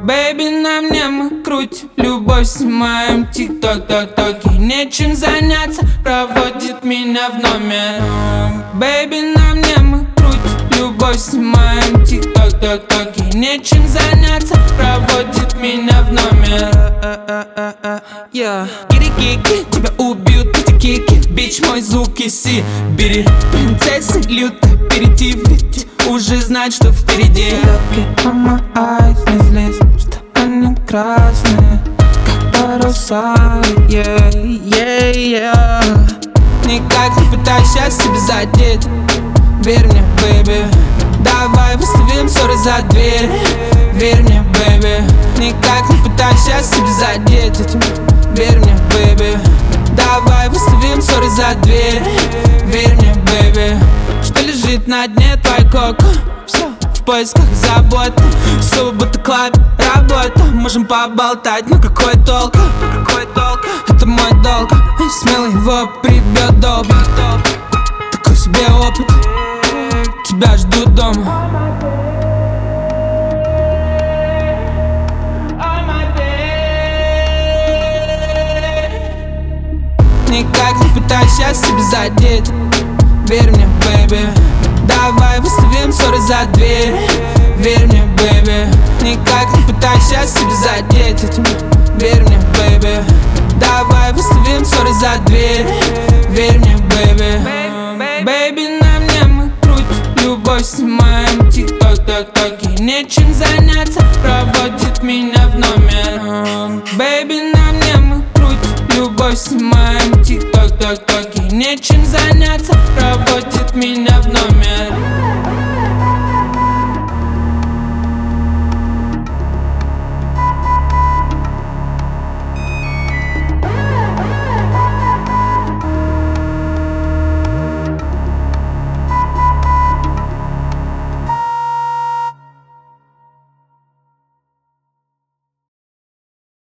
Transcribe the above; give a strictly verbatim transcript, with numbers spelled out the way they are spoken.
Бэйби, на мне мы крутим любовь, снимаем тик-ток-ток-ток. И нечем заняться, проводит меня в номер. Бэйби, на мне мы крутим любовь, снимаем тик-ток-ток-ток. И нечем заняться, проводит меня в номер. Yeah. Кири-кики, тебя убьют эти кики. Бич, мой звук и Сибири. Принцессы люто перейти, ведь уже знать, что впереди. Look on my eyes, не злись, что они красные, как паруса, yeah, yeah, yeah. Никак не пытайся себя задеть, верь мне, бэйби. Давай выставим ссоры за дверь, верь мне, бэйби. Никак не пытайся себя задеть этим, верь мне, бэйби. Давай выставим ссоры за дверь, верь мне, бэйби. Что лежит на дне твой коко? Все в поисках заботы, все будто клаб, работа. Можем поболтать, но какой толк? Какой толк? Это мой долг, смелый его прибьет долго. Такой себе опыт, тебя ждут дома. Никак не пытайся себя задеть, верь мне, бэйби. Давай выставим ссоры за дверь, верь мне, бэйби. Никак не пытайся себя задеть этим, верь мне, бэйби. Давай выставим ссоры за дверь, верь мне, бэйби. Бэйби, на мне мы крутим любовь, снимаем тик-ток-ток-ток. И нечем заняться, проводит меня в номер. Бэйби, на мне мы крутим любовь, снимаем тик-ток-ток-ток. И нечем заняться, проводит меня в номер.